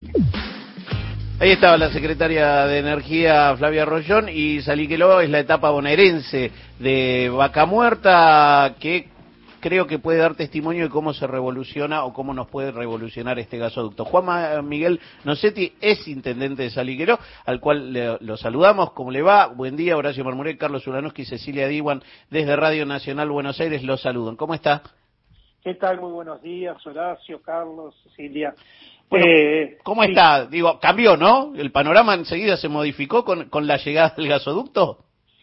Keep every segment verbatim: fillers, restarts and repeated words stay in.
Ahí estaba la secretaria de Energía, Flavia Rollón, y Saliqueló es la etapa bonaerense de Vaca Muerta, que creo que puede dar testimonio de cómo se revoluciona o cómo nos puede revolucionar este gasoducto. Juan Miguel Nocetti es intendente de Saliqueló, al cual le, lo saludamos. ¿Cómo le va? Buen día, Horacio Marmuré, Carlos Ulanowski y Cecilia Diwan, desde Radio Nacional Buenos Aires, los saludan. ¿Cómo está? ¿Qué tal? Muy buenos días, Horacio, Carlos, Cecilia. Bueno, eh, ¿cómo sí. está? Digo, cambió, ¿no? ¿El panorama enseguida se modificó con, con la llegada del gasoducto?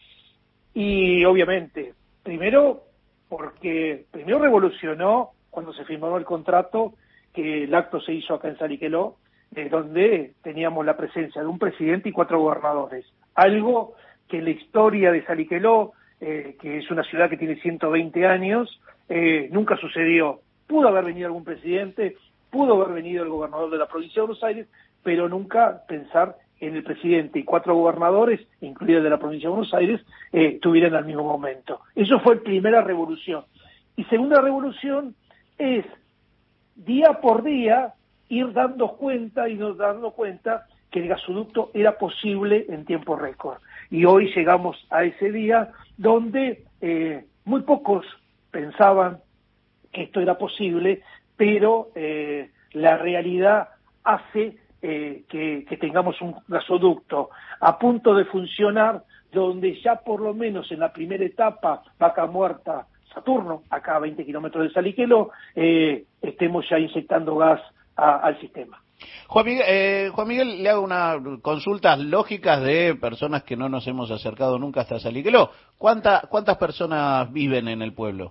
Y obviamente, primero porque primero revolucionó cuando se firmó el contrato, que el acto se hizo acá en Saliqueló, eh, donde teníamos la presencia de un presidente y cuatro gobernadores. Algo que en la historia de Saliqueló, eh, que es una ciudad que tiene ciento veinte años, eh, nunca sucedió. Pudo haber venido algún presidente, pudo haber venido el gobernador de la provincia de Buenos Aires, pero nunca pensar en el presidente y cuatro gobernadores, incluido el de la provincia de Buenos Aires, eh, estuvieran al mismo momento. Eso fue primera revolución. Y segunda revolución es, día por día, ir dando cuenta y nos dando cuenta que el gasoducto era posible en tiempo récord. Y hoy llegamos a ese día donde eh, muy pocos pensaban que esto era posible, pero eh, la realidad hace eh, que, que tengamos un gasoducto a punto de funcionar, donde ya por lo menos en la primera etapa, Vaca Muerta, Saturno, acá a veinte kilómetros de Saliqueló, eh, estemos ya inyectando gas a, al sistema. Juan Miguel, eh, Juan Miguel, le hago unas consultas lógicas de personas que no nos hemos acercado nunca hasta Saliqueló. ¿Cuánta, ¿Cuántas personas viven en el pueblo?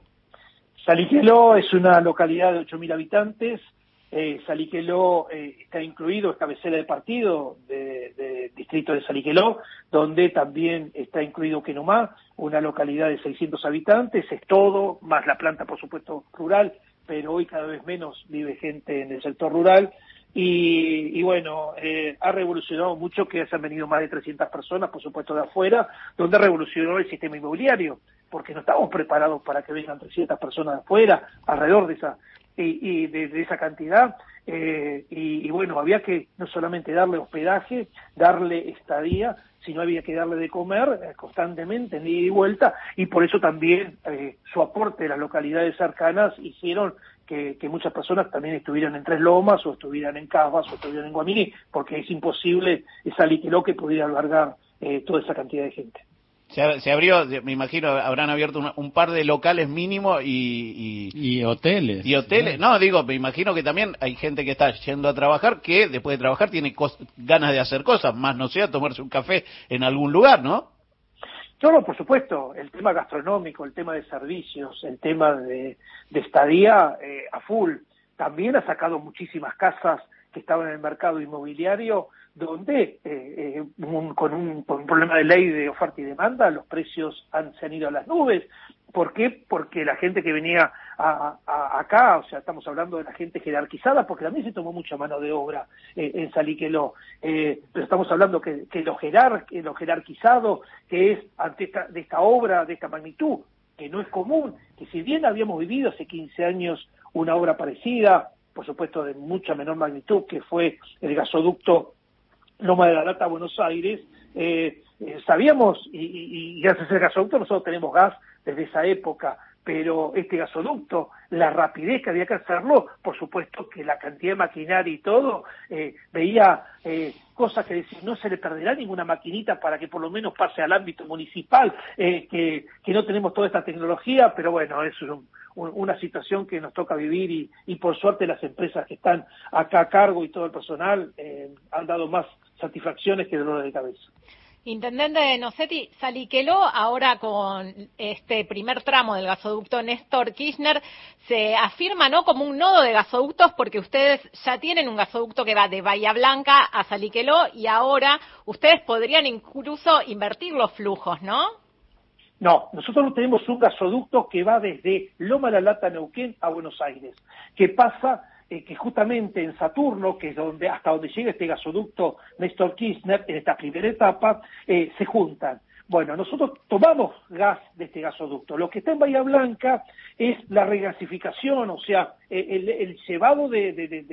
Saliqueló es una localidad de ocho mil habitantes. Eh, Saliqueló eh, está incluido, es cabecera de partido del de distrito de Saliqueló, donde también está incluido Quenumá, una localidad de seiscientos habitantes, es todo, más la planta por supuesto rural, pero hoy cada vez menos vive gente en el sector rural. Y, y bueno, eh, ha revolucionado mucho que hayan venido más de trescientas personas, por supuesto de afuera, donde revolucionó el sistema inmobiliario, porque no estábamos preparados para que vengan trescientas personas de afuera, alrededor de esa y, y de, de esa cantidad, eh, y, y bueno, había que no solamente darle hospedaje, darle estadía, sino había que darle de comer eh, constantemente, en ida y vuelta, y por eso también eh, su aporte de las localidades cercanas hicieron que, que muchas personas también estuvieran en Tres Lomas, o estuvieran en Casbas, o estuvieran en Guaminí, porque es imposible esa Saliqueló que pudiera albergar eh, toda esa cantidad de gente. Se, se abrió, me imagino, habrán abierto una, un par de locales mínimo y... Y, y hoteles. Y hoteles, no, digo, me imagino que también hay gente que está yendo a trabajar que después de trabajar tiene ganas de hacer cosas, más no sea tomarse un café en algún lugar, ¿no? No, por supuesto, el tema gastronómico, el tema de servicios, el tema de, de estadía eh, a full. También ha sacado muchísimas casas que estaban en el mercado inmobiliario, donde eh, eh, un, con, un, con un problema de ley de oferta y demanda, los precios han, se han ido a las nubes. ¿Por qué? Porque la gente que venía a, a, acá, o sea, estamos hablando de la gente jerarquizada, porque también se tomó mucha mano de obra eh, en Saliqueló, eh, pero estamos hablando que, que lo, jerar, que lo jerarquizado, que es ante esta, de esta obra, de esta magnitud, que no es común, que si bien habíamos vivido hace quince años una obra parecida, por supuesto de mucha menor magnitud, que fue el gasoducto Loma de la Lata a Buenos Aires, eh, eh, sabíamos, y, y, y gracias al gasoducto nosotros tenemos gas desde esa época, pero este gasoducto, la rapidez que había que hacerlo, por supuesto que la cantidad de maquinaria y todo, eh, veía eh, cosas que decir, no se le perderá ninguna maquinita para que por lo menos pase al ámbito municipal, eh, que, que no tenemos toda esta tecnología, pero bueno, es un, un, una situación que nos toca vivir y, y por suerte las empresas que están acá a cargo y todo el personal eh, han dado más satisfacciones que dolores de cabeza. Intendente Nocetti, Saliqueló ahora con este primer tramo del gasoducto Néstor Kirchner se afirma, ¿no?, como un nodo de gasoductos, porque ustedes ya tienen un gasoducto que va de Bahía Blanca a Saliqueló y ahora ustedes podrían incluso invertir los flujos, ¿no? No, nosotros tenemos un gasoducto que va desde Loma de la Lata, Neuquén, a Buenos Aires, que pasa eh, que justamente en Saturno, que es donde hasta donde llega este gasoducto Néstor Kirchner, en esta primera etapa, eh, se juntan. Bueno, nosotros tomamos gas de este gasoducto. Lo que está en Bahía Blanca es la regasificación, o sea, el, el llevado de, de, de gas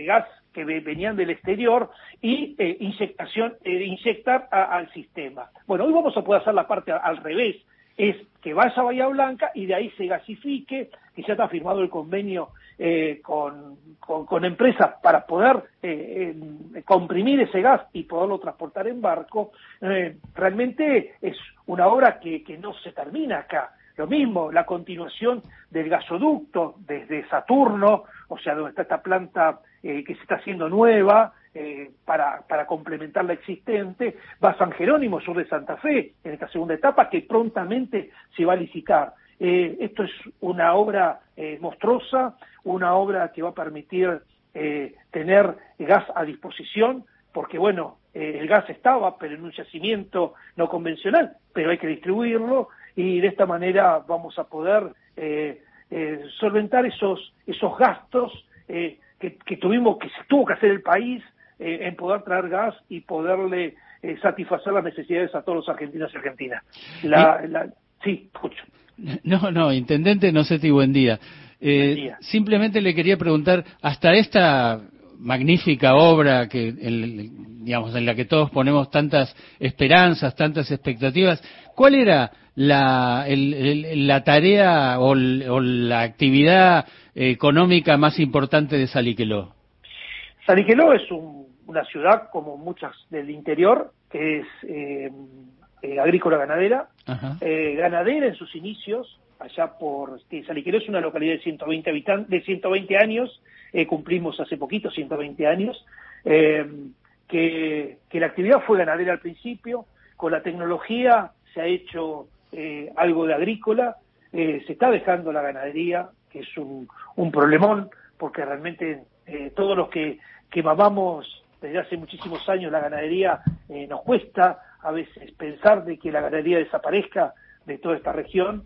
que venían del exterior y eh, inyectación, eh, inyectar a, al sistema. Bueno, hoy vamos a poder hacer la parte al revés, es que vaya a Bahía Blanca y de ahí se gasifique, que ya está firmado el convenio eh, con, con, con empresas para poder eh, eh, comprimir ese gas y poderlo transportar en barco. Eh, realmente es una obra que, que no se termina acá. Lo mismo, la continuación del gasoducto desde Saturno, o sea, donde está esta planta eh, que se está haciendo nueva, eh, para, para complementar la existente, va a San Jerónimo, sur de Santa Fe, en esta segunda etapa, que prontamente se va a licitar. Eh, esto es una obra eh, monstruosa, una obra que va a permitir eh, tener gas a disposición, porque bueno, eh, el gas estaba, pero en un yacimiento no convencional, pero hay que distribuirlo, y de esta manera vamos a poder eh, eh, solventar esos esos gastos eh, que, que tuvimos, que se tuvo que hacer el país eh, en poder traer gas y poderle eh, satisfacer las necesidades a todos los argentinos y argentinas. La, la, sí, escucho. No, no, intendente Nocetti, buen día. Eh, buen día. Simplemente le quería preguntar, hasta esta magnífica obra que en, digamos en la que todos ponemos tantas esperanzas, tantas expectativas, ¿cuál era la el, el, la tarea o, el, o la actividad económica más importante de Salliqueló? Salliqueló es un, una ciudad, como muchas del interior, que es eh, eh, agrícola ganadera, eh, ganadera en sus inicios, allá por que Salliqueló es una localidad de ciento veinte habitantes, de ciento veinte años, eh, cumplimos hace poquito ciento veinte años, eh, que, que la actividad fue ganadera al principio, con la tecnología se ha hecho eh, algo de agrícola, eh, se está dejando la ganadería, que es un, un problemón, porque realmente eh, todos los que, que mamamos desde hace muchísimos años la ganadería, eh, nos cuesta a veces pensar de que la ganadería desaparezca de toda esta región,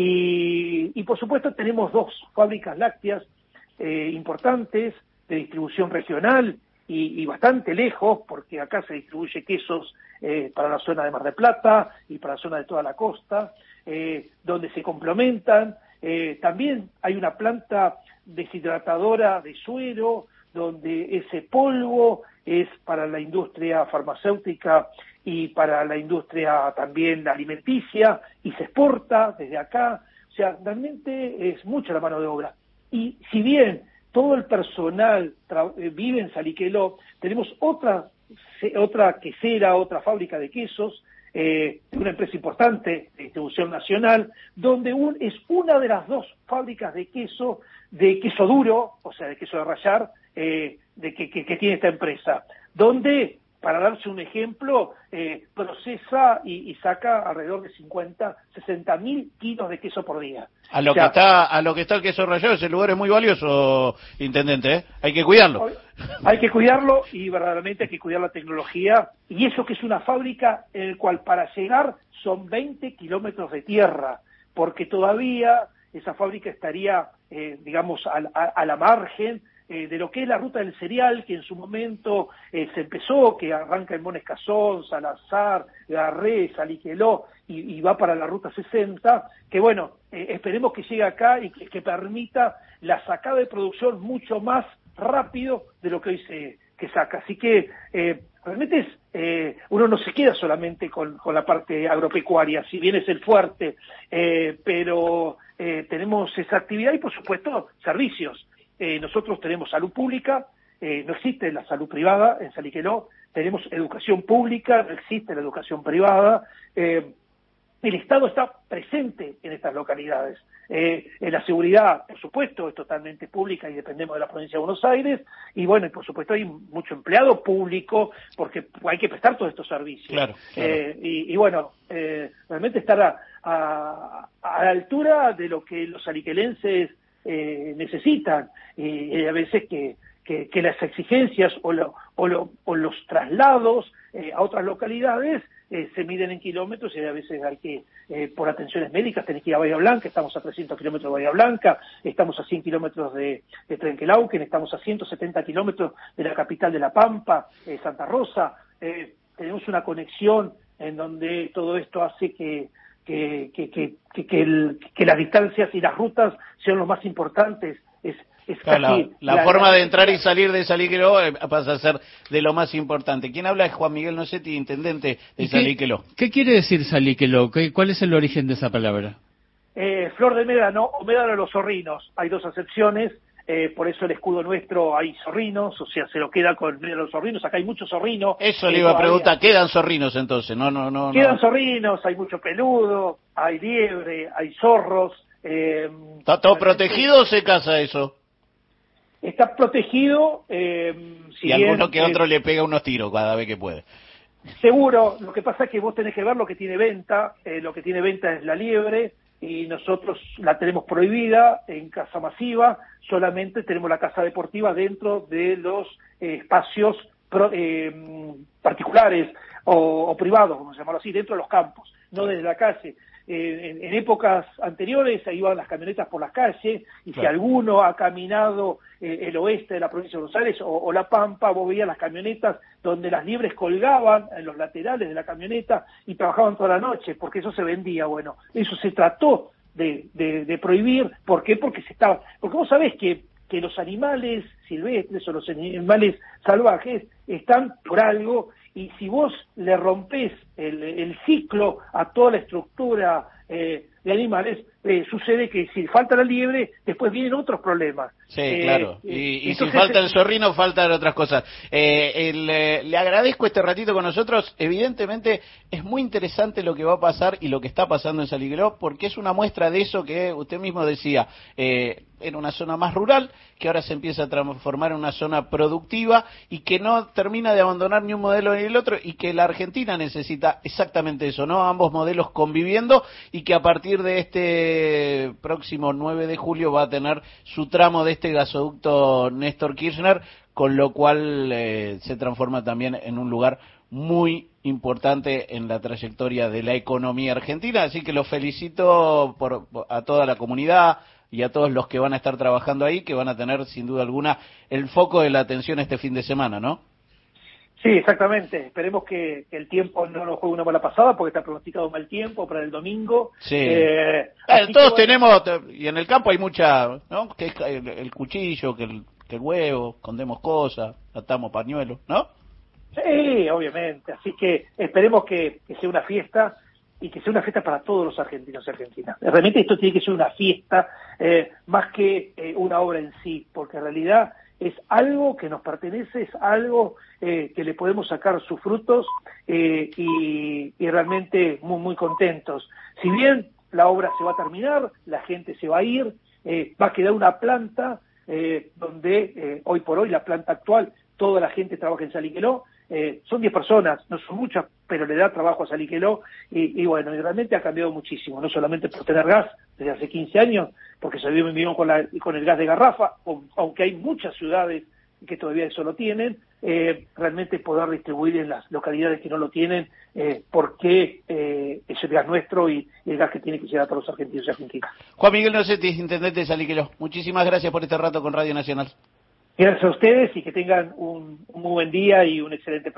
y, y por supuesto tenemos dos fábricas lácteas eh, importantes de distribución regional y, y bastante lejos, porque acá se distribuye quesos eh, para la zona de Mar del Plata y para la zona de toda la costa, eh, donde se complementan. Eh, también hay una planta deshidratadora de suero, donde ese polvo es para la industria farmacéutica y para la industria también alimenticia, y se exporta desde acá. O sea, realmente es mucha la mano de obra. Y si bien todo el personal eh, vive en Salliqueló, tenemos otra, otra quesera, otra fábrica de quesos, eh, una empresa importante de distribución nacional, donde un, es una de las dos fábricas de queso, de queso duro, o sea, de queso de rallar, eh, de que, que, que tiene esta empresa, donde, para darse un ejemplo, eh, procesa y, y saca alrededor de cincuenta, sesenta mil kilos de queso por día. A lo o sea, que está, a lo que está el queso rallado, ese lugar es muy valioso, intendente, ¿eh? Hay que cuidarlo. Hay que cuidarlo, y verdaderamente hay que cuidar la tecnología, y eso que es una fábrica en el cual para llegar son veinte kilómetros de tierra, porque todavía esa fábrica estaría, eh, digamos, a, a, a la margen eh, de lo que es la ruta del cereal, que en su momento eh, se empezó, que arranca en Mones Casón, Salazar, Garré, Salliqueló, y, y va para la ruta sesenta, que bueno, eh, esperemos que llegue acá y que, que permita la sacada de producción mucho más rápido de lo que hoy se que saca. Así que eh, realmente es, eh, uno no se queda solamente con, con la parte agropecuaria, si bien es el fuerte, eh, pero eh, tenemos esa actividad y por supuesto servicios. Eh, nosotros tenemos salud pública, eh, no existe la salud privada en Salliqueló, tenemos educación pública, no existe la educación privada, eh, el Estado está presente en estas localidades. Eh, en la seguridad, por supuesto, es totalmente pública y dependemos de la provincia de Buenos Aires, y bueno, y por supuesto hay mucho empleado público, porque hay que prestar todos estos servicios. Claro, claro. Eh, y, y bueno, eh, realmente estar a, a, a la altura de lo que los salliquelenses eh, necesitan, y, y a veces que, que, que las exigencias o, lo, o, lo, o los traslados eh, a otras localidades Eh, se miden en kilómetros, y a veces hay que, eh, por atenciones médicas, tenés que ir a Bahía Blanca, estamos a trescientos kilómetros de Bahía Blanca, estamos a cien kilómetros de, de Trenquelauquen, estamos a ciento setenta kilómetros de la capital de La Pampa, eh, Santa Rosa, eh, tenemos una conexión en donde todo esto hace que, que, que, que, que, que, el, que las distancias y las rutas sean lo más importantes. Es es claro, casi la, la, la forma la... de entrar y salir de Salíqueló pasa a ser de lo más importante. Quien habla es Juan Miguel Nocetti, intendente de Salíqueló. ¿Qué, ¿Qué quiere decir Salíqueló? ¿Cuál es el origen de esa palabra? Eh, flor de médano o médano de los zorrinos. Hay dos acepciones, eh, por eso el escudo nuestro hay zorrinos, o sea, se lo queda con médano de los zorrinos. Acá hay muchos zorrinos. Eso le iba a preguntar, ¿quedan zorrinos entonces? No, no, no. Quedan no. zorrinos, hay mucho peludo, hay liebre, hay zorros. Eh, ¿Está todo protegido o se casa eso? Está protegido. Eh, si y bien, alguno que eh, otro le pega unos tiros cada vez que puede. Seguro, lo que pasa es que vos tenés que ver lo que tiene venta, eh, lo que tiene venta es la liebre, y nosotros la tenemos prohibida en caza masiva, solamente tenemos la caza deportiva dentro de los eh, espacios pro, eh, particulares o, o privados, vamos a llamarlo así, dentro de los campos, no desde la calle. Eh, en, en épocas anteriores ahí iban las camionetas por las calles, y claro, si alguno ha caminado eh, el oeste de la provincia de Buenos Aires o, o La Pampa, vos veías las camionetas donde las liebres colgaban en los laterales de la camioneta y trabajaban toda la noche, porque eso se vendía. Bueno, eso se trató de, de, de prohibir. ¿Por qué? Porque se estaba, porque vos sabés que que los animales silvestres o los animales salvajes están por algo, y si vos le rompés el, el ciclo a toda la estructura eh, de animales, eh, sucede que si falta la liebre, después vienen otros problemas. Sí, eh, claro. Y, y entonces, si falta el zorrino, faltan otras cosas. Eh, el, eh, le agradezco este ratito con nosotros. Evidentemente es muy interesante lo que va a pasar y lo que está pasando en Salíqueló, porque es una muestra de eso que usted mismo decía. Eh, en una zona más rural, que ahora se empieza a transformar en una zona productiva y que no termina de abandonar ni un modelo ni el otro, y que la Argentina necesita exactamente eso, ¿no? Ambos modelos conviviendo, y que a partir de este próximo nueve de julio va a tener su tramo de este gasoducto Néstor Kirchner, con lo cual eh, se transforma también en un lugar muy importante en la trayectoria de la economía argentina. Así que los felicito por, por, a toda la comunidad y a todos los que van a estar trabajando ahí, que van a tener sin duda alguna el foco de la atención este fin de semana, ¿no? Sí, exactamente. Esperemos que, que el tiempo no nos juegue una mala pasada, porque está pronosticado mal tiempo para el domingo. Sí. Eh, eh, todos que, bueno, tenemos, y en el campo hay mucha, ¿no? Que es el, el cuchillo, que el, que el huevo, escondemos cosas, atamos pañuelos, ¿no? Sí, obviamente. Así que esperemos que, que sea una fiesta, y que sea una fiesta para todos los argentinos y argentinas. Realmente esto tiene que ser una fiesta, eh, más que eh, una obra en sí, porque en realidad es algo que nos pertenece, es algo eh, que le podemos sacar sus frutos, eh, y, y realmente muy, muy contentos. Si bien la obra se va a terminar, la gente se va a ir, eh, va a quedar una planta eh, donde eh, hoy por hoy la planta actual, toda la gente trabaja en Salíqueló. Eh, son diez personas, no son muchas, pero le da trabajo a Salíqueló, y, y bueno, y realmente ha cambiado muchísimo, no solamente por tener gas desde hace quince años, porque se vivió con, la, con el gas de garrafa, aunque hay muchas ciudades que todavía eso lo tienen, eh, realmente poder distribuir en las localidades que no lo tienen, eh, porque eh, es el gas nuestro y, y el gas que tiene que llegar a todos los argentinos y argentinas. Juan Miguel Nocetti, intendente de Salíqueló, muchísimas gracias por este rato con Radio Nacional. Gracias a ustedes, y que tengan un, un muy buen día y un excelente programa.